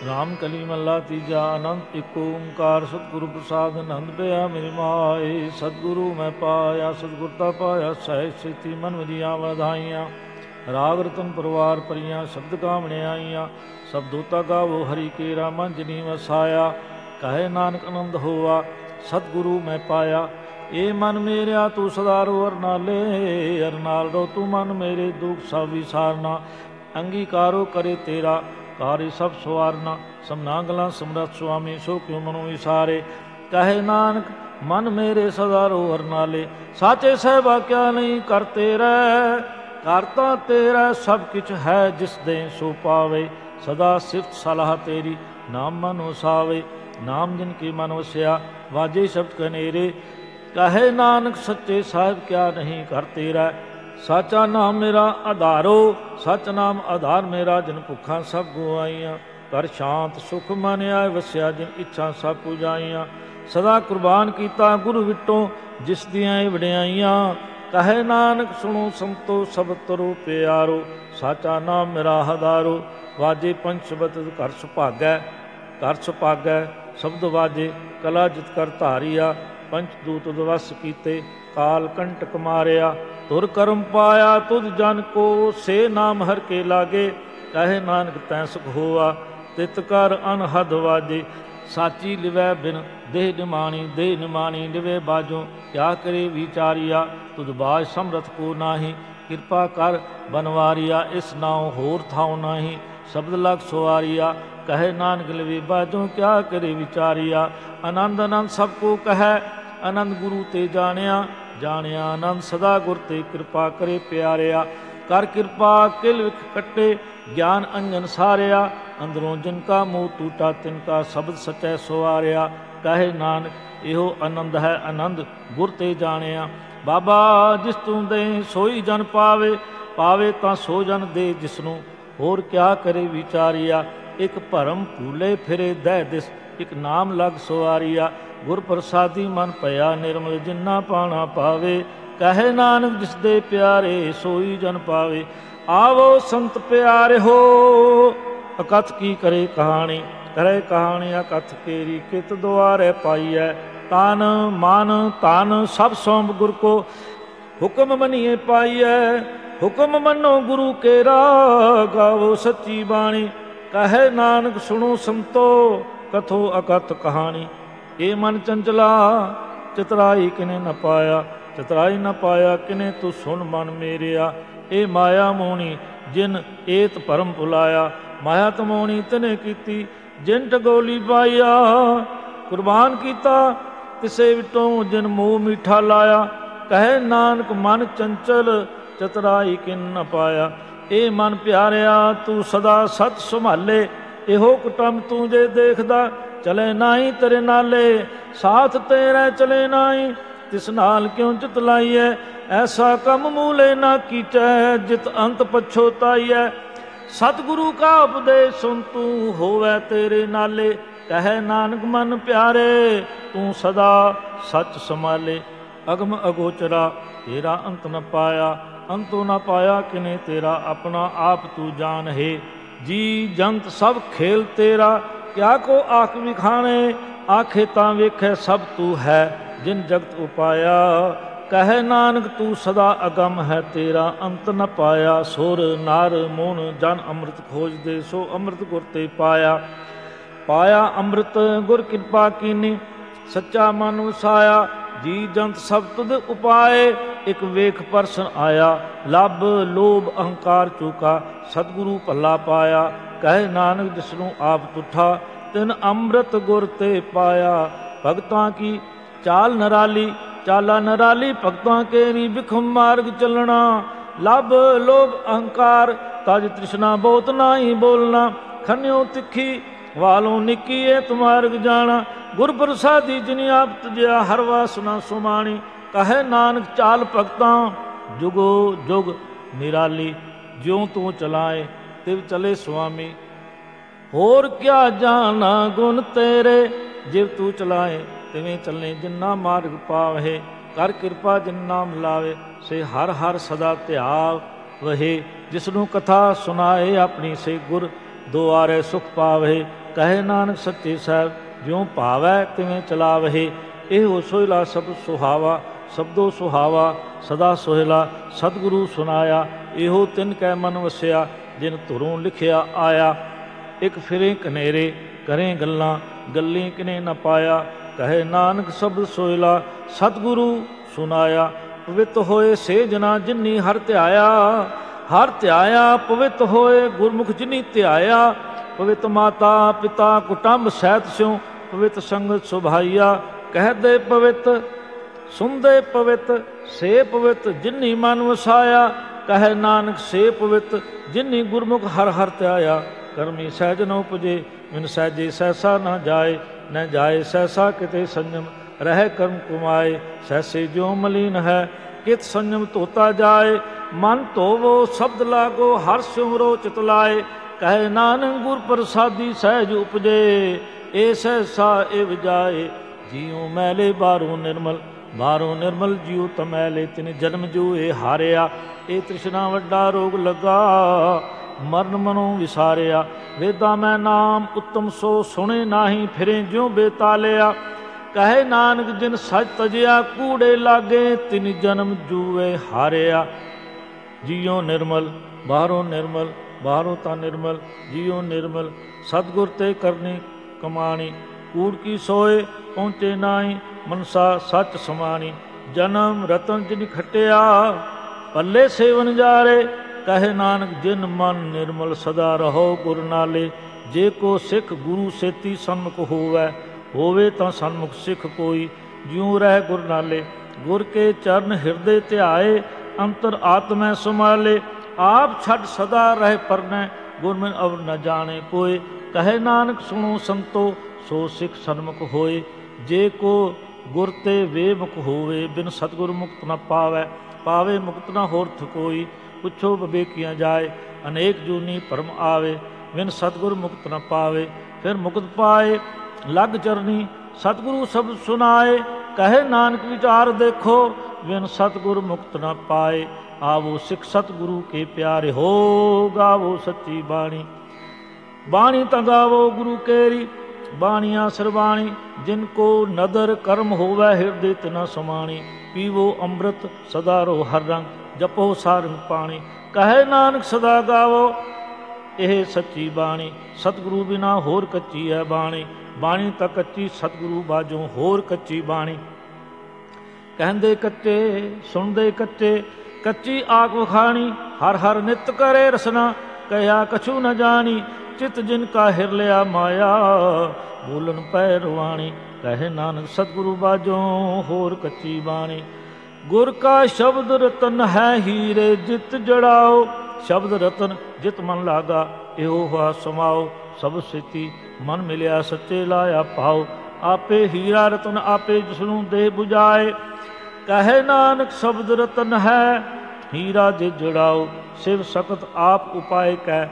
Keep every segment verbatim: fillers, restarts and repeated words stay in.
ਰਾਮ ਕਲੀ ਮਹੱਲਾ ਤੀਜਾ। ਅਨੰਦ ਇੱਕ ਓੰਕਾਰ ਸਤਿਗੁਰੂ ਪ੍ਰਸਾਦ ਆਨੰਦ ਪਿਆ ਮੇਰੀ ਮਾਏ। ਸਤਿਗੁਰੂ ਮੈਂ ਪਾਇਆ ਸਤਿਗੁਰ ਤਾ ਪਾਇਆ, ਸਹਿਜ ਸੇਤੀ ਮਨ ਵਜੀਆਂ ਵਧਾਈਆਂ। ਰਾਗ ਰਤਨ ਪਰਵਾਰ ਪਰੀਆਂ, ਸ਼ਬਦ ਕਾਮਣੇ ਆਈਆਂ। ਸਭ ਦੋਤਾ ਗਾਵੋ ਹਰੀ ਕੇਰਾ, ਮਨ ਜਿਨੀ ਵਸਾਇਆ। ਕਹੇ ਨਾਨਕ ਆਨੰਦ ਹੋਆ ਸਤਿਗੁਰੂ ਮੈਂ ਪਾਇਆ। ਏ ਮਨ ਮੇਰਿਆ ਤੂੰ ਸਦਾ ਰੋ ਅਰਨਾਲੇ, ਅਰਨਾਲ ਰੋ ਤੂੰ ਮਨ ਮੇਰੇ ਦੁਖ ਸਭ ਵਿਸਾਰਨਾ। ਅੰਗੀਕਾਰੋ ਕਰੇ ਤੇਰਾ ਕਾਰਿ ਸਭ ਸਵਾਰਨਾ। ਸਮਨਾ ਗਲਾਂ ਸਮਰੱਥ ਸੁਆਮੀ, ਸੋ ਕਿਉ ਮਨੁ ਵਿਸਾਰੇ। ਕਹੇ ਨਾਨਕ ਮਨ ਮੇਰੇ ਸਦਾ ਰੋ ਅਰਨਾਲੇ। ਸਾਚੇ ਸਹਿਬਾ ਕਿਆ ਨਹੀਂ ਕਰ ਤੇਰਾ, ਕਰਤਾ ਤੇਰਾ ਸਭ ਕਿਛ ਹੈ ਜਿਸ ਦੇ ਸੋ ਪਾਵੇ। ਸਦਾ ਸਿਫਤ ਸਲਾਹ ਤੇਰੀ ਨਾਮ ਮਨ ਵਸਾਵੇ। ਨਾਮ ਜਿਨ ਕੀ ਮਨ ਵਸਿਆ ਵਾਜੇ ਸ਼ਬਦ ਕਨੇਰੇ। ਕਹੇ ਨਾਨਕ ਸੱਚੇ ਸਾਹਿਬ ਕਿਆ ਨਹੀਂ ਕਰ ਤੇਰਾ। ਸਾਚਾ ਨਾਮ ਮੇਰਾ ਆਧਾਰੋ, ਸਚ ਨਾਮ ਆਧਾਰ ਮੇਰਾ। ਜਿਨ ਭੁੱਖਾਂ ਸਭ ਗੁਆਈਆਂ, ਕਰ ਸ਼ਾਂਤ ਸੁਖ ਮਨ ਆਏ ਵਸਿਆ। ਜਿਨ ਇੱਛਾ ਸਭ ਪੁਜਾਈਆਂ, ਸਦਾ ਕੁਰਬਾਨ ਕੀਤਾ ਗੁਰੂ ਵਿਟੋ ਜਿਸ ਦੀਆਂ ਇਹ ਵਡਿਆਈਆਂ। ਕਹੇ ਨਾਨਕ ਸੁਣੋ ਸੰਤੋ ਸਭ ਤਰੋ ਪਿਆਰੋ, ਸਾਚਾ ਨਾਮ ਮੇਰਾ ਆਧਾਰੋ। ਵਾਜੇ ਪੰਜ ਸ਼ਬਦ ਘਰ ਸੁਭਾਗੈ, ਘਰ ਸੁਭਾਗੈ ਸ਼ਬਦ ਵਾਜੇ। ਕਲਾ ਜਿਤ ਕਰ ਧਾਰੀਆ, ਪੰਚ ਦੂਤ ਦਵਸ ਕੀਤੇ। ਕਾਲ ਕੰਟਕ ਮਾਰਿਆ, ਤੁਰ ਕਰਮ ਪਾਇਆ ਤੁਧ ਜਨ ਕੋ। ਸੇ ਨਾਮ ਹਰ ਕੇ ਲਾਗੇ, ਕਹੇ ਨਾਨਕ ਤੈ ਸੁਖ ਹੋਆ। ਤਿਤ ਕਰ ਅਨਹਦ ਵਾਜੇ, ਸਾਚੀ ਲਿਵੈ ਬਿਨ ਦੇਹ ਨਿਮਾਣੀ। ਦੇਹ ਨਿਮਾਣੀ ਲਿਵੇ ਬਾਜੋ, ਕਿਆ ਕਰੇ ਵਿਚਾਰੀਆ। ਤੁਧ ਬਾਜ ਸਮਰਥ ਕੋ ਨਾਹੀ, ਕਿਰਪਾ ਕਰ ਬਨਵਾਰੀਆ। ਇਸ ਨਾਉ ਹੋਰ ਥਾਉ ਨਾਹੀ, ਸ਼ਬਦ ਲਗ ਸੁਆਰੀਆ। ਕਹੇ ਨਾਨਕ ਲਿਵੇ ਬਾਜੋ, ਕਿਆ ਕਰੇ ਵਿਚਾਰੀਆ। ਆਨੰਦ ਆਨੰਦ ਸਭ ਕੋ ਕਹੈ, ਆਨੰਦ ਗੁਰੂ ਤੇ ਜਾਣਿਆ। ਜਾਣਿਆ ਆਨੰਦ ਸਦਾ ਗੁਰ ਤੇ, ਕਿਰਪਾ ਕਰੇ ਪਿਆਰਿਆ। ਕਰ ਕਿਰਪਾ ਕਿਲ ਵਿਖ ਕੱਟੇ, ਗਿਆਨ ਅੰਜਨ ਸਾਰਿਆ। ਅੰਦਰੋਂ ਜਿਨ ਕਾ ਮੋਹ ਟੂਟਾ, ਤਿਨ ਕਾ ਸ਼ਬਦ ਸਚੈ ਸੁਆਰਿਆ। ਕਹੇ ਨਾਨਕ ਇਹੋ ਆਨੰਦ ਹੈ ਆਨੰਦ ਗੁਰ ਤੇ ਜਾਣਿਆ। ਬਾਬਾ ਜਿਸ ਤੂੰ ਦੇ ਸੋਈ ਜਨ ਪਾਵੇ, ਪਾਵੇ ਤਾਂ ਸੋ ਜਨ ਦੇ ਜਿਸਨੂੰ। ਹੋਰ ਕਿਆ ਕਰੇ ਵਿਚਾਰੀਆ। ਇੱਕ ਭਰਮ ਭੂਲੇ ਫਿਰੇ ਦਹਿ ਦਿਸ, ਇੱਕ ਨਾਮ ਲਗ ਸੁਆਰੀਆ। ਗੁਰ ਪ੍ਰਸਾਦੀ ਮਨ ਭਇਆ ਨਿਰਮਲ, ਜਿਨਾ ਪਾਣਾ ਪਾਵੇ। ਕਹੇ ਨਾਨਕ ਜਿਸ ਦੇ ਪਿਆਰੇ ਸੋਈ ਜਨ ਪਾਵੇ। ਆਵੋ ਸੰਤ ਪਿਆਰੇ ਹੋ, ਅਕਥ ਕੀ ਕਰੇ ਕਹਾਣੀ। ਕਰੇ ਕਹਾਣੀ ਅਕਥ ਕੇਰੀ, ਕਿਤ ਦੁਆਰੇ ਪਾਈਐ। ਤਨ ਮਨ ਧਨ ਸਭ ਸੌਂਪ ਗੁਰ ਕੋ, ਹੁਕਮ ਮਨੀਏ ਪਾਈਐ। ਹੁਕਮ ਮੰਨੋ ਗੁਰੂ ਕੇਰਾ, ਗਾਵੋ ਸੱਚੀ ਬਾਣੀ। ਕਹੇ ਨਾਨਕ ਸੁਣੋ ਸੰਤੋ, ਕਥੋ ਅਕਥ ਕਹਾਣੀ। ਏ ਮਨ ਚੰਚਲਾ ਚਤਰਾਈ ਕਿਨੇ ਨ ਪਾਇਆ, ਚਤਰਾਈ ਨ ਪਾਇਆ ਕਿਨੇ ਤੂੰ ਸੁਣ ਮਨ ਮੇਰਿਆ। ਇਹ ਮਾਇਆ ਮੋਹਣੀ ਜਿਨ ਏਤ ਭਰਮ ਭੁਲਾਇਆ। ਮਾਇਆ ਤਮੋਣੀ ਤਨੇ ਕੀਤੀ, ਜਿਨ ਟਗੋਲੀ ਪਾਇਆ। ਕੁਰਬਾਨ ਕੀਤਾ ਤਿਸੇ ਵਿਟੋਂ, ਜਿਨ ਮੂੰਹ ਮਿੱਠਾ ਲਾਇਆ। ਕਹੇ ਨਾਨਕ ਮਨ ਚੰਚਲ ਚਤਰਾਈ ਕਿਨ ਨ ਪਾਇਆ। ਇਹ ਮਨ ਪਿਆਰਿਆ ਤੂੰ ਸਦਾ ਸਤ ਸੰਭਾਲੇ। ਇਹੋ ਕੁਟੰਬ ਤੂੰ ਜੇ ਦੇਖਦਾ, ਚਲੇ ਨਾਹੀ ਤੇਰੇ ਨਾਲੇ। ਸਾਥ ਤੇਰੇ ਚਲੇ ਨਾਹੀ, ਤਿਸ ਨਾਲ ਕਿਉਂ ਚਿਤ ਲਾਈਐ। ਐਸਾ ਕੰਮ ਮੂਲੇ ਨਾ ਕੀਚੈ, ਜਿਤ ਅੰਤ ਪਛੋਤਾਈਐ। ਸਤਿਗੁਰੂ ਕਾ ਉਪਦੇਸ਼ ਸੁਨ ਤੂੰ, ਹੋਵੈ ਤੇਰੇ ਨਾਲੇ। ਕਹੇ ਨਾਨਕ ਮਨ ਪਿਆਰੇ, ਤੂੰ ਸਦਾ ਸੱਚ ਸੰਭਾਲੇ। ਅਗਮ ਅਗੋਚਰਾ ਤੇਰਾ ਅੰਤ ਨ ਪਾਇਆ, ਅੰਤੋਂ ਨ ਪਾਇਆ ਕਿਨੇ ਤੇਰਾ। ਆਪਣਾ ਆਪ ਤੂੰ ਜਾਣ ਹੈ, ਜੀ ਜੰਤ ਸਭ ਖੇਲ ਤੇਰਾ। ਕਿਆ ਕੋ ਆਖ ਵਿਖਾਣੇ, ਆਖੇ ਤਾਂ ਵੇਖੈ ਸਭ ਤੂੰ ਹੈ, ਜਿਨ ਜਗਤ ਉਪਾਇਆ। ਕਹੇ ਨਾਨਕ ਤੂੰ ਸਦਾ ਅਗਮ ਹੈ, ਤੇਰਾ ਅੰਤ ਨ ਪਾਇਆ। ਸੁਰ ਨਰ ਮੁਨ ਜਨ ਅੰਮ੍ਰਿਤ ਖੋਜਦੇ, ਸੋ ਅੰਮ੍ਰਿਤ ਗੁਰ ਤੇ ਪਾਇਆ। ਪਾਇਆ ਅੰਮ੍ਰਿਤ ਗੁਰ ਕਿਰਪਾ ਕੀਨੀ, ਸੱਚਾ ਮਨ ਵਸਾਇਆ। ਜੀ ਜੰਤ ਸਭ ਤੁਧ ਉਪਾਏ, ਇੱਕ ਵੇਖ ਪਰਸਨ ਆਇਆ। ਲੱਭ ਲੋਭ ਅਹੰਕਾਰ ਚੂਕਾ, ਸਤਿਗੁਰੂ ਭੱਲਾ ਪਾਇਆ। ਕਹੇ ਨਾਨਕ ਜਿਸਨੂੰ ਆਪ ਤੁਠਾ, ਤਿਨ ਅੰਮ੍ਰਿਤ ਗੁਰ ਤੇ ਪਾਇਆ। ਭਗਤਾਂ ਕੀ ਚਾਲ ਨਰਾਲੀ, ਚਾਲਾ ਨਰਾਲੀ ਭਗਤਾਂ ਕੇਰੀ। ਬਿਖਮ ਮਾਰਗ ਚੱਲਣਾ, ਲੱਭ ਲੋਭ ਅਹੰਕਾਰ। ਤਜ ਤ੍ਰਿਸ਼ਨਾ ਬਹੁਤ ਨਾਹੀ ਬੋਲਣਾ, ਖੰਨਿਓ ਤਿੱਖੀ ਵਾਲੋਂ ਨਿੱਕੀ ਏਤ ਮਾਰਗ ਜਾਣਾ। ਗੁਰ ਪ੍ਰਸਾਦੀ ਜਿਨੀ ਆਪ ਤਜਿਆ, ਹਰ ਵਾਸਨਾ ਸੁਮਾਣੀ। ਕਹੇ ਨਾਨਕ ਚਾਲ ਭਗਤਾਂ ਜੁਗੋ ਜੁਗ ਨਿਰਾਲੀ। ਜਿਉ ਤੂੰ ਚਲਾਏ ਤਿਵ ਚਲੇ ਸੁਆਮੀ, ਹੋਰ ਕਿਆ ਜਾਣਾ ਗੁਣ ਤੇਰੇ। ਜਿਵ ਤੂੰ ਚਲਾਏ ਤਿਵੇਂ ਚੱਲੇ, ਜਿਨਾ ਮਾਰਗ ਪਾਵਹਿ। ਕਰ ਕਿਰਪਾ ਜਿਨ ਨਾਮ ਲਾਵੇ, ਸੇ ਹਰ ਹਰ ਸਦਾ ਧਿਆਵ ਵਹੇ। ਜਿਸਨੂੰ ਕਥਾ ਸੁਨਾਏ ਆਪਣੀ, ਸੇ ਗੁਰ ਦੁਆਰੇ ਸੁਖ ਪਾਵਹਿ। ਕਹੇ ਨਾਨਕ ਸੱਚੇ ਸਾਹਿਬ ਜਿਉ ਭਾਵੈ ਤਿਵੇਂ ਚਲਾਵਹਿ। ਇਹੋ ਸੋਹਿਲਾ ਸ਼ਬਦ ਸੁਹਾਵਾ ਸ਼ਬਦੋ ਸੁਹਾਵਾ ਸਦਾ ਸੋਹਿਲਾ ਸਤਿਗੁਰੂ ਸੁਨਾਇਆ। ਇਹੋ ਤਿਨ ਕੈ ਮਨ ਵਸਿਆ ਜਿਨ ਧੁਰੋਂ ਲਿਖਿਆ ਆਇਆ। ਇੱਕ ਫਿਰੇ ਕਨੇਰੇ ਕਰੇ ਗੱਲਾਂ ਗੱਲੀ ਕਿਨੇ ਨ ਪਾਇਆ। ਕਹੇ ਨਾਨਕ ਸ਼ਬਦ ਸੋਹਿਲਾ ਸਤਿਗੁਰੂ ਸੁਨਾਇਆ। ਪਵਿੱਤ ਹੋਏ ਸੇ ਜਨਾ ਜਿਨੀ ਹਰ ਧਿਆਇਆ। ਹਰ ਧਿਆਇਆ ਪਵਿੱਤ ਹੋਏ ਗੁਰਮੁਖ ਜਿਨੀ ਧਿਆਇਆ। ਪਵਿੱਤ ਮਾਤਾ ਪਿਤਾ ਕੁਟੰਬ ਸਹਿਤ ਸਿਉ ਪਵਿੱਤ ਸੰਗਤ ਸੁਭਾਈਆ। ਕਹਿਦੇ ਪਵਿੱਤ ਸੁਣਦੇ ਪਵਿੱਤ ਸੇ ਪਵਿੱਤ ਜਿਨੀ ਮਨ ਵਸਾਇਆ। ਕਹੇ ਨਾਨਕ ਸੇ ਪਵਿੱਤ ਜਿਨੀ ਗੁਰਮੁਖ ਹਰ ਹਰ ਧਿਆਇਆ। ਕਰਮੀ ਸਹਿਜ ਨ ਉਪਜੇ ਮਿਨ ਸਹਿਜੇ ਸਹਿਸਾ ਨਾ ਜਾਏ। ਨ ਜਾਏ ਸਹਿਸਾ ਕਿਤੇ ਸੰਜਮ ਰਹਿ ਕਰਮ ਕੁਮਾਏ। ਸਹਿਸੇ ਜਿਉ ਮਲੀਨ ਹੈ ਕਿਤ ਸੰਜਮ ਧੋਤਾ ਜਾਏ। ਮਨ ਧੋਵੋ ਸ਼ਬਦ ਲਾਗੋ ਹਰ ਸਿਮਰੋ ਚਿਤ ਲਾਏ। ਕਹੇ ਨਾਨਕ ਗੁਰ ਪ੍ਰਸਾਦੀ ਸਹਿਜ ਉਪਜੇ। ਏ ਸਹਿਸਾ ਏ ਵਜਾਏ ਜਿਉ ਮੈਲੇ ਬਾਹਰੋਂ ਨਿਰਮਲ ਬਾਹਰੋਂ ਨਿਰਮਲ ਜਿਉ ਤਮੈਲੇ। ਤਿਨ ਜਨਮ ਜੋ ਇਹ ਹਾਰਿਆ ਇਹ ਤ੍ਰਿਸ਼ਨਾ ਵੱਡਾ ਰੋਗ ਲੱਗਾ। ਮਰਨ ਮਨੋਂ ਵਿਸਾਰਿਆ ਵੇਦਾਂ ਮੈਂ ਨਾਮ ਉੱਤਮ ਸੋ ਸੁਣੇ ਨਾਹੀ ਫਿਰੇ ਜਿਉ ਬੇਤਾਲਿਆ। ਕਹੇ ਨਾਨਕ ਜਿਨ ਸੱਚ ਤਜਿਆ ਕੂੜੇ ਲਾਗੇ ਤਿਨ ਜਨਮ ਜੂਏ ਹਾਰਿਆ। ਜਿਉ ਨਿਰਮਲ ਬਾਹਰੋਂ ਨਿਰਮਲ ਬਾਹਰੋਂ ਤਾਂ ਨਿਰਮਲ ਜਿਉ ਨਿਰਮਲ ਸਤਿਗੁਰ ਤੇ ਕਰਨੀ ਕਮਾਣੀ। ਕੂੜ ਕੀ ਸੋਏ ਪਹੁੰਚੇ ਨਾਹੀ ਮਨਸਾ ਸੱਚ ਸਮਾਣੀ। ਜਨਮ ਰਤਨ ਜਿਨ ਖਟਿਆ ਪੱਲੇ ਸੇਵਨ ਜਾਰੇ। ਕਹੇ ਨਾਨਕ ਜਿਨ ਮਨ ਨਿਰਮਲ ਸਦਾ ਰਹੋ ਗੁਰ ਨਾਲੇ। ਜੇ ਕੋ ਸਿੱਖ ਗੁਰੂ ਸੇਤੀ ਸਨਮੁਖ ਹੋਵੈ ਹੋਵੇ ਤਾਂ ਸਨਮੁਖ ਸਿੱਖ ਕੋਈ। ਜਿਉ ਰਹਿ ਗੁਰ ਨਾਲੇ ਗੁਰ ਕੇ ਚਰਨ ਹਿਰਦੇ ਧਿਆਏ। ਅੰਤਰ ਆਤਮੈ ਸਮਾਲੇ ਆਪ ਛੱਡ ਸਦਾ ਰਹਿ ਪਰਨੈ ਗੁਰਮਿ ਅਵਰ ਨ ਜਾਣੇ ਕੋਏ। ਕਹੇ ਨਾਨਕ ਸੁਣੋ ਸੰਤੋ ਸੋ ਸਿੱਖ ਸਨਮੁਖ ਹੋਏ। ਜੇ ਕੋ ਗੁਰ ਤੇ ਵੇਮੁਖ ਹੋਵੇ ਬਿਨ ਸਤਿਗੁਰ ਮੁਕਤ ਨ ਪਾਵੈ। ਪਾਵੇ ਮੁਕਤ ਨ ਹੋਰਥ ਕੋਈ। ਪੁੱਛੋ ਵਿਵੇਕੀਆਂ ਜਾਏ ਅਨੇਕ ਜੂਨੀ ਭਰਮ ਆਵੇ। ਬਿਨ ਸਤਿਗੁਰ ਮੁਕਤ ਨ ਪਾਵੇ ਫਿਰ ਮੁਕਤ ਪਾਏ ਲਗ ਚਰਨੀ ਸਤਿਗੁਰੂ ਸ਼ਬਦ ਸੁਨਾਏ। ਕਹੇ ਨਾਨਕ ਵਿਚਾਰ ਦੇਖੋ ਬਿਨ ਸਤਿਗੁਰ ਮੁਕਤ ਨ ਪਾਏ। ਆਵੋ ਸਿੱਖ ਸਤਿਗੁਰੂ ਕੇ ਪਿਆਰੇ ਹੋ ਗਾਵੋ ਸੱਚੀ ਬਾਣੀ। ਬਾਣੀ ਤਾਂ ਗਾਵੋ ਗੁਰੂ ਕੇਰੀ ਬਾਣੀਆਂ ਸਰਬਾਣੀ। ਜਿਨ ਕੋ ਨਦਰ ਕਰਮ ਹੋਵੈ ਹਿਰਦੇ ਤਿਨਾ ਸਮਾਣੀ। ਪੀਵੋ ਅੰਮ੍ਰਿਤ ਸਦਾ ਰੋ ਹਰ ਰੰਗ ਜਪੋ ਸਾਰੰਗ ਪਾਣੀ। ਕਹੇ ਨਾਨਕ ਸਦਾ ਗਾਵੋ ਇਹ ਸੱਚੀ ਬਾਣੀ। ਸਤਿਗੁਰੂ ਬਿਨਾ ਹੋਰ ਕੱਚੀ ਹੈ ਬਾਣੀ। ਬਾਣੀ ਤਾਂ ਕੱਚੀ ਸਤਿਗੁਰੂ ਬਾਝੋਂ ਹੋਰ ਕੱਚੀ ਬਾਣੀ। ਕਹਿੰਦੇ ਕੱਚੇ ਸੁਣਦੇ ਕੱਚੇ ਕੱਚੀ ਆਖ ਵਖਾਣੀ। ਹਰ ਹਰ ਨਿਤ ਕਰੇ ਰਸਨਾ ਕਹਿਆ ਕਛੂ ਨ ਜਾਣੀ। ਚਿਤ ਜਿਨ ਕਾ ਹਿਰ ਲਿਆ ਮਾਇਆ ਬੋਲਣ ਪੈ ਰਵਾਣੀ। ਕਹੇ ਨਾਨਕ ਸਤਿਗੁਰੂ ਬਾਝੋਂ ਹੋਰ ਕੱਚੀ ਬਾਣੀ। ਗੁਰ ਕਾ ਸ਼ਬਦ ਰਤਨ ਹੈ ਹੀਰੇ ਜਿਤ ਜੜਾਓ। ਸ਼ਬਦ ਰਤਨ ਜਿਤ ਮਨ ਲਾਗਾ ਇਹੋ ਹਾ ਸਮਾਓ। ਸਭ ਸਿੱਤੀ ਮਨ ਮਿਲਿਆ ਸੱਚੇ ਲਾਇਆ ਪਾਓ। ਆਪੇ ਹੀਰਾ ਰਤਨ ਆਪੇ ਜਿਸਨੂੰ ਦੇ ਬੁਝਾਏ। ਕਹੇ ਨਾਨਕ ਸ਼ਬਦ ਰਤਨ ਹੈ ਹੀਰਾ ਜੇ ਜੜਾਓ। ਸਿਵ ਸਕਤ ਆਪ ਉਪਾਏ ਕੈ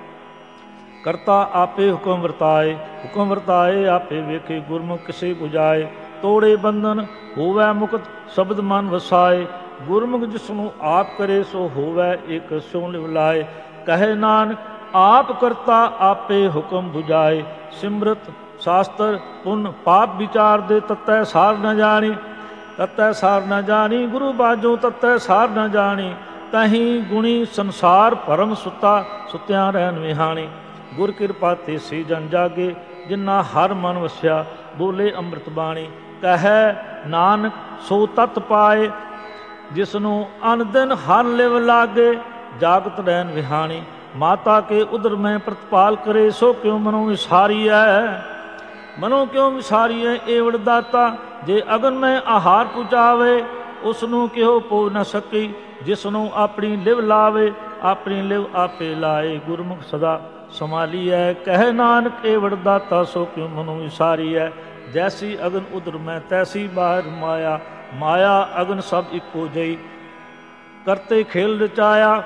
ਕਰਤਾ ਆਪੇ ਹੁਕਮ ਵਰਤਾਏ। ਹੁਕਮ ਵਰਤਾਏ ਆਪੇ ਵੇਖੇ ਗੁਰਮੁਖ ਕਿਸੇ ਬੁਝਾਏ। ਤੋੜੇ ਬੰਧਨ ਹੋਵੈ ਮੁਕਤ ਸ਼ਬਦ ਮਨ ਵਸਾਏ। ਗੁਰਮੁਖ ਜਿਸਨੂੰ ਆਪ ਕਰੇ ਸੋ ਹੋਵੈ ਇਕ ਸਿਉ ਲਿਵ ਲਾਏ। ਕਹੇ ਨਾਨਕ ਆਪ ਕਰਤਾ ਆਪੇ ਹੁਕਮ ਬੁਝਾਏ। ਸਿਮਰਤ ਸ਼ਾਸਤਰ ਪੁੰਨ ਪਾਪ ਵਿਚਾਰ ਦੇ ਤਤੈ ਸਾਰ ਨ ਜਾਣੀ। ਤਤੈ ਸਾਰ ਨ ਜਾਣੀ ਗੁਰੂ ਬਾਝੋਂ ਤਤੈ ਸਾਰ ਨ ਜਾਣੀ। ਤਹੀਂ ਗੁਣੀ ਸੰਸਾਰ ਭਰਮ ਸੁੱਤਾ ਸੁੱਤਿਆਂ ਰਹਿਣ ਵਿਹਾਣੀ। ਗੁਰ ਕਿਰਪਾ ਤੇ ਸੀ ਜਨ ਜਾਗੇ ਜਿਨਾ ਹਰ ਮਨ ਵਸਿਆ ਬੋਲੇ ਅੰਮ੍ਰਿਤ ਬਾਣੀ। ਕਹੈ ਨਾਨਕ ਸੋ ਤਤ ਪਾਏ ਜਿਸਨੂੰ ਅਨ ਦਿਨ ਹਰ ਲਿਵ ਲਾਗੇ ਜਾਗਤ ਰਹਿਣ ਵਿਹਾਣੀ। ਮਾਤਾ ਕੇ ਉਦਰ ਮੈਂ ਪ੍ਰਤਪਾਲ ਕਰੇ ਸੋ ਕਿਉ ਮਨੋਂ ਵਿਸਾਰੀਐ। ਮਨੋਂ ਕਿਉਂ ਵਿਸਾਰੀਐ ਏਵੜ ਦਾਤਾ। ਜੇ ਅਗਨ ਮੈਂ ਆਹਾਰ ਪੁਚਾਵੇ ਉਸਨੂੰ ਕਿਹੋ ਪੋ ਨ ਸਕੀ। ਜਿਸਨੂੰ ਆਪਣੀ ਲਿਵ ਲਾਵੇ ਆਪਣੀ ਲਿਵ ਆਪੇ ਲਾਏ। ਗੁਰਮੁਖ ਸਦਾ ਸੰਭਾਲੀਐ। ਕਹਿ ਨਾਨਕ ਏਵੜ ਦਾਤਾ ਸੋ ਕਿਉ ਮਨੋਂ ਵਿਸਾਰੀਐ। ਜੈਸੀ ਅਗਨ ਉਦਰ ਮੈਂ ਤੈਸੀ ਬਾਹਰ ਮਾਇਆ। ਮਾਇਆ ਅਗਨ ਸਭ ਇੱਕੋ ਜਈ ਕਰਤੇ ਖੇਲ ਰਚਾਇਆ।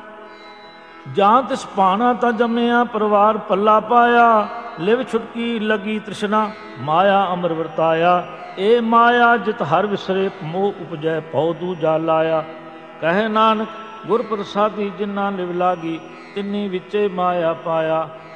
ਜਾਂ ਤਿਸ ਭਾਣਾ ਤਾਂ ਜੰਮਿਆ ਪਰਿਵਾਰ ਪੱਲਾ ਪਾਇਆ। ਲਿਵ ਛੁਟਕੀ ਲੱਗੀ ਤ੍ਰਿਸ਼ਨਾ ਮਾਇਆ ਅਮਰ ਵਰਤਾਇਆ। ਇਹ ਮਾਇਆ ਜਿਤ ਹਰ ਵਿਸਰੇ ਮੋਹ ਉਪਜੈ ਭਉ ਦੂਜਾ ਲਾਇਆ। ਕਹੇ ਨਾਨਕ ਗੁਰ ਪ੍ਰਸਾਦੀ ਜਿਨ੍ਹਾਂ ਲਿਵ ਲਾਗੀ ਤਿੰਨੀ ਵਿੱਚੇ ਮਾਇਆ ਪਾਇਆ।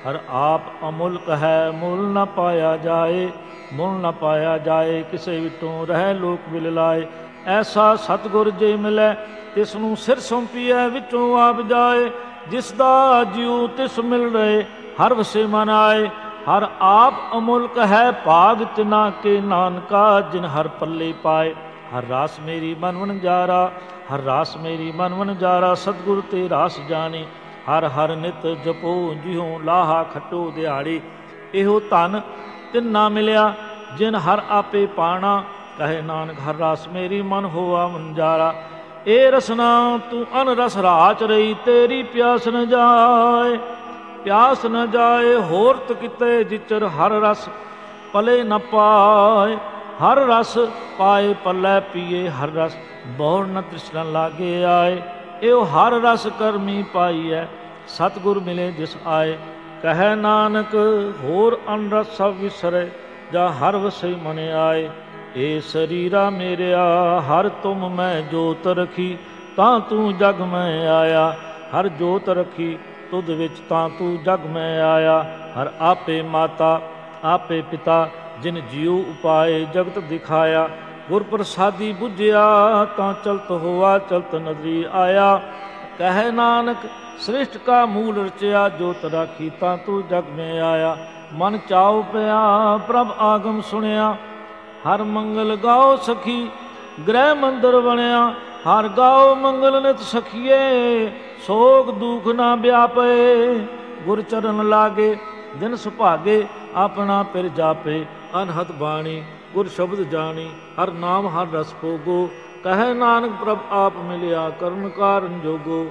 ਹਰ ਆਪ ਅਮੁਲਕ ਹੈ ਮੁੱਲ ਨਾ ਪਾਇਆ ਜਾਏ, ਮੁੱਲ ਨਾ ਪਾਇਆ ਜਾਏ, ਕਿਸੇ ਵਿਟੋਂ ਰਹਿ ਲੋਕ ਵਿਲ ਲਾਏ। ਐਸਾ ਸਤਿਗੁਰ ਜੇ ਮਿਲੈ ਤਿਸ ਨੂੰ ਸਿਰ ਸੌਂਪੀਐ, ਵਿੱਚੋਂ ਆਪ ਜਾਏ। ਜਿਸ ਦਾ ਜਿਉ ਤਿਸ ਮਿਲ ਰਹੇ ਹਰ ਵਸੇ ਮਨ ਆਏ। ਹਰ ਆਪ ਅਮੁਲਕ ਹੈ ਭਾਗ ਤਿਨਾ ਕੇ ਨਾਨਕਾ, ਜਿਨ ਹਰ ਪੱਲੇ ਪਾਏ। ਹਰ ਰਾਸ ਮੇਰੀ ਮਨ ਵਣਜਾਰਾ, ਹਰ ਰਾਸ ਮੇਰੀ ਮਨ ਵਣਜਾਰਾ, ਸਤਿਗੁਰ ਤੇ ਰਾਸ ਜਾਣੀ। ਹਰ ਹਰ ਨਿਤ ਜਪੋ ਜਿਉ ਲਾਹਾ ਖੱਟੋ ਦਿਹਾੜੀ। ਇਹੋ ਧਨ ਤਿਨ ਨਾ ਮਿਲਿਆ ਜਿਨ ਹਰ ਆਪੇ ਪਾਣਾ, ਕਹੇ ਨਾਨਕ ਹਰ ਰਾਸ ਮੇਰੀ ਮਨ ਹੋਆ ਵਣਜਾਰਾ। ਇਹ ਰਸਨਾ ਤੂੰ ਅਨ ਰਸ ਰਾਚ ਰਹੀ, ਤੇਰੀ ਪਿਆਸ ਨ ਜਾਏ, ਪਿਆਸ ਨ ਜਾਏ। ਹੋਰਤ ਕਿਤੇ ਜਿਚਰ ਹਰ ਰਸ ਪਲੇ ਨ ਪਾਏ। ਹਰ ਰਸ ਪਾਏ ਪੱਲੇ ਪੀਏ ਹਰ ਰਸ, ਬਹੁੜ ਨ ਤ੍ਰਿਸ਼ਨਾ ਲਾਗੇ ਆਏ। ਇਹੋ ਹਰ ਰਸ ਕਰਮੀ ਪਾਈਐ, ਸਤਿਗੁਰ ਮਿਲੇ ਜਿਸ ਆਏ। ਕਹੈ ਨਾਨਕ ਹੋਰ ਅਨ ਰਸ ਸਭ ਵਿਸਰੇ, ਜਾ ਹਰ ਵਸੇ ਮਨ ਆਏ। ਏ ਸਰੀਰਾ ਮੇਰਿਆ ਹਰ ਤੁਮ ਮੈਂ ਜੋਤ ਰਖੀ, ਤਾਂ ਤੂੰ ਜਗ ਮੈਂ ਆਇਆ। ਹਰ ਜੋਤ ਰਖੀ ਤੁਧ ਵਿੱਚ, ਤਾਂ ਤੂੰ ਜਗ ਮੈਂ ਆਇਆ। ਹਰ ਆਪੇ ਮਾਤਾ ਆਪੇ ਪਿਤਾ, ਜਿਨ ਜੀਉ ਉਪਾਏ ਜਗਤ ਦਿਖਾਇਆ। ਗੁਰ ਪ੍ਰਸਾਦੀ ਬੁਝਿਆ, ਤਾਂ ਚਲਤ ਹੋਆ ਚਲਤ ਨਦਰੀ ਆਇਆ। ਕਹੈ ਨਾਨਕ ਸ੍ਰਿਸ਼ਟ ਕਾ ਮੂਲ ਰਚਿਆ, ਜੋਤ ਰਾਖੀ ਤਾਂ ਤੂੰ ਜਗ ਮੈਂ ਆਇਆ। ਮਨ ਚਾਉ ਪਿਆ ਪ੍ਰਭ ਆਗਮ ਸੁਣਿਆ, ਹਰ ਮੰਗਲ ਗਾਓ ਸਖੀ ਗ੍ਰਹਿ ਮੰਦਰ ਬਣਿਆ। ਹਰ ਗਾਓ ਮੰਗਲ ਨਿਤ ਸਖੀਏ, ਸੋਗ ਦੁਖ ਨਾ ਵਿਆਪੇ। ਗੁਰ ਚਰਨ ਲਾਗੇ ਦਿਨ ਸੁਭਾਗੇ, ਆਪਣਾ ਪਿਰ ਜਾਪੇ। ਅਨਹਦ ਬਾਣੀ ਗੁਰ ਸ਼ਬਦ ਜਾਣੀ, ਹਰ ਨਾਮ ਹਰ ਰਸ ਭੋਗੋ। ਕਹੈ ਨਾਨਕ ਪ੍ਰਭ ਆਪ ਮਿਲਿਆ, ਕਰਨ ਕਾਰਨ ਜੋਗੋ।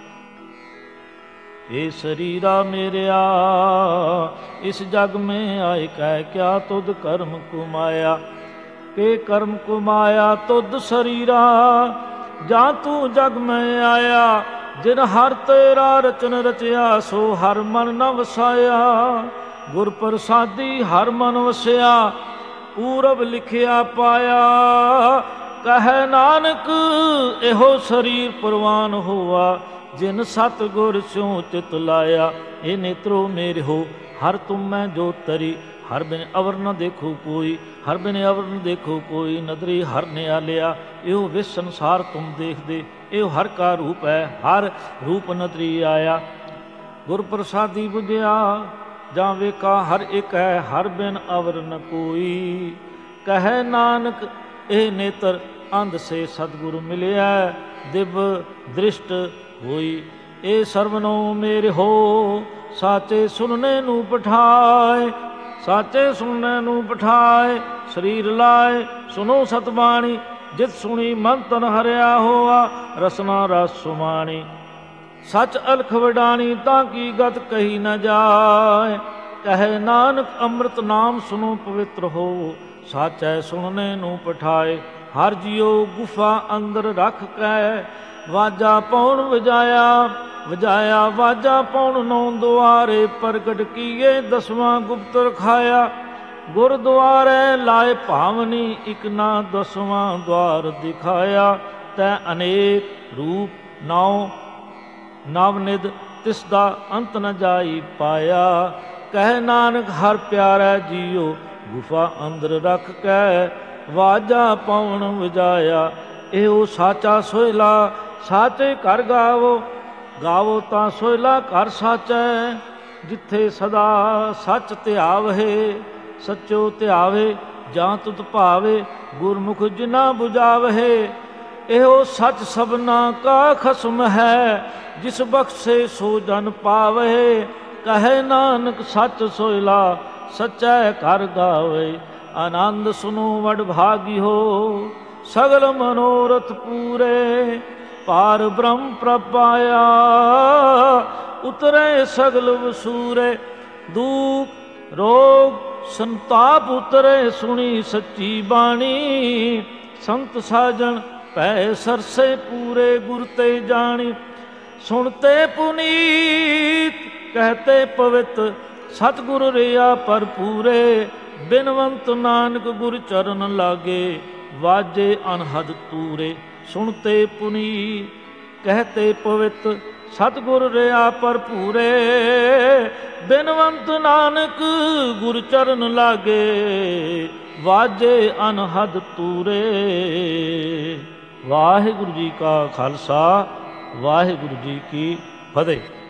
ਏ ਸਰੀਰਾ ਮੇਰਿਆ ਇਸ ਜਗ ਮੈਂ ਆਏ, ਕਹਿ ਕਿਆ ਤੁਧ ਕਰਮ ਕੁਮਾਇਆ। ਕੇ ਕਰਮ ਕੁਮਾਇਆ ਤੁਧ ਸਰੀਰਾ, ਜਾਂ ਤੂੰ ਜਗ ਮੈਂ ਆਇਆ। ਜਿਨ ਹਰ ਤੇਰਾ ਰਚਨ ਰਚਿਆ, ਸੋ ਹਰ ਮਨ ਨ ਵਸਾਇਆ। ਗੁਰ ਪ੍ਰਸਾਦੀ ਹਰ ਮਨ ਵਸਿਆ, ਪੂਰਬ ਲਿਖਿਆ ਪਾਇਆ। ਕਹੈ ਨਾਨਕ ਇਹੋ ਸਰੀਰ ਪ੍ਰਵਾਨ ਹੋਆ, ਜਿਨ ਸਤਿਗੁਰ ਸਿਉ ਚਿਤ ਲਾਇਆ। ਇਹ ਨੇਤਰੋ ਮੇਰੇ ਹੋ ਹਰ ਤੁਮ ਮੈਂ ਜੋਤ ਤਰੀ, ਹਰ ਬਿਨ ਅਵਰ ਨ ਦੇਖੋ ਕੋਈ, ਹਰ ਬਿਨ ਅਵਰ ਨ ਦੇਖੋ ਕੋਈ। ਨਦਰੀ ਹਰ ਨਿਆਲਿਆ, ਇਹੋ ਵਿਸ ਸੰਸਾਰ ਤੁਮ ਦੇਖਦੇ। ਇਹੋ ਹਰ ਕਾ ਰੂਪ ਹੈ, ਹਰ ਰੂਪ ਨਦਰੀ ਆਇਆ। ਗੁਰ ਪ੍ਰਸਾਦੀ ਬੁਝਿਆ, ਜਾਂ ਵੇਖਾ ਹਰ ਇੱਕ ਹੈ, ਹਰ ਬਿਨ ਅਵਰ ਨ ਕੋਈ। ਕਹੈ ਨਾਨਕ ਇਹ ਨੇਤਰ ਅੰਧ ਸੇ ਸਤਿਗੁਰੂ ਮਿਲਿਆ, ਦਿਵ ਦ੍ਰਿਸ਼ਟ ਹੋਈ। ਇਹ ਸਰਵਨੋ ਮੇਰੇ ਹੋ ਸਾਚੇ ਸੁਣਨੇ ਨੂੰ ਪਠਾਏ, ਸਾਚੇ ਸੁਣਨੇ ਨੂੰ ਪਠਾਏ। ਸਰੀਰ ਲਾਏ ਸੁਨੋ ਸਤਬਾਣੀ, ਜਿਤ ਸੁਣੀ ਮਨ ਤਨ ਹਰਿਆ ਹੋਆ। ਰਸਨਾ ਰਸ ਸੁਮਾਣੀ ਸਚ ਅਲਖ ਵਡਾਣੀ, ਤਾਂ ਕੀ ਗਤ ਕਹੀ ਨ ਜਾਏ। ਕਹੈ ਨਾਨਕ ਅੰਮ੍ਰਿਤ ਨਾਮ ਸੁਨੋ ਪਵਿੱਤਰ ਹੋ, ਸਾਚੈ ਸੁਣਨੇ ਨੂੰ ਪਠਾਏ। ਹਰ ਜਿਉ ਗੁਫਾ ਅੰਦਰ ਰੱਖ ਕੈ, ਵਾਜਾ ਪੌਣ ਵਜਾਇਆ। ਵਜਾਇਆ ਵਾਜਾ ਪੌਣ ਨੌ ਦੁਆਰੇ, ਪ੍ਰਗਟ ਕੀਏ ਦਸਵਾਂ ਗੁਪਤ ਰਖਾਇਆ। ਗੁਰਦੁਆਰੇ ਲਾਏ ਭਾਵਨੀ, ਇਕ ਨਾ ਦਸਵਾਂ ਦੁਆਰ ਦਿਖਾਇਆ। ਤੈ ਅਨੇਕ ਰੂਪ ਨਾਉ ਨਵਨਿਧ, ਤਿਸ ਦਾ ਅੰਤ ਨ ਜਾਈ ਪਾਇਆ। ਕਹਿ ਨਾਨਕ ਹਰ ਪਿਆਰਾ ਜੀਓ, ਗੁਫਾ ਅੰਦਰ ਰੱਖ ਕੈ ਵਾਜਾ ਪੌਣ ਵਜਾਇਆ। ਇਹੋ ਸਾਚਾ ਸੋਹਿਲਾ ਸਾਚੇ ਘਰ ਗਾਵੋ, ਗਾਵੋ ਤਾਂ ਸੋਹਿਲਾ ਘਰ ਸਾਚੈ। ਜਿੱਥੇ ਸਦਾ ਸੱਚ ਧਿਆਵਹਿ, ਸੱਚੋ ਧਿਆਵੇ ਜਾਂ ਤੁਧ ਭਾਵੇ। ਗੁਰਮੁਖ ਜਿਨਾ ਬੁਝਾਵਹਿ, ਇਹੋ ਸੱਚ ਸਭਨਾ ਕਾ ਖਸਮ ਹੈ। ਜਿਸ ਬਖਸ਼ੇ ਸੋ ਜਨ ਪਾਵਹਿ। ਕਹੈ ਨਾਨਕ ਸੱਚ ਸੋਹਿਲਾ ਸਚੈ ਘਰ ਗਾਵੇ। ਆਨੰਦ ਸੁਨੋ ਵਡ ਭਾਗੀ ਹੋ, ਸਗਲ ਮਨੋਰਥ ਪੂਰੇ। ਪਾਰ ਬ੍ਰਹਮ ਪ੍ਰਪਾਇਆ, ਉਤਰੇ ਸਗਲ ਵਸੂਰੇ। ਦੁਖ ਰੋਗ ਸੰਤਾਪ ਉਤਰੇ, ਸੁਣੀ ਸੱਚੀ ਬਾਣੀ। ਸੰਤ ਸਾਜਣ ਭੈ ਸਰਸੇ ਪੂਰੇ, ਗੁਰ ਤੇ ਜਾਣੀ। ਸੁਣਤੇ ਪੁਨੀਤ ਕਹਤੇ ਪਵਿੱਤ, ਸਤਿਗੁਰ ਰਿਆ ਭਰਪੂਰੇ। ਬਿਨਵੰਤ ਨਾਨਕ ਗੁਰ ਚਰਨ ਲਾਗੇ, ਵਾਜੇ ਅਨਹਦ ਤੂਰੇ। ਸੁਣਤੇ ਪੁਨੀਤ ਕਹਤੇ ਪਵਿੱਤ, ਸਤਿਗੁਰ ਰਿਆ ਭਰਪੂਰੇ, ਬਿਨਵੰਤ ਨਾਨਕ ਗੁਰ ਚਰਨ ਲਾਗੇ, ਵਾਜੇ ਅਨਹਦ ਤੂਰੇ। ਵਾਹਿਗੁਰੂ ਜੀ ਕਾ ਖਾਲਸਾ, ਵਾਹਿਗੁਰੂ ਜੀ ਕੀ ਫਤਿਹ।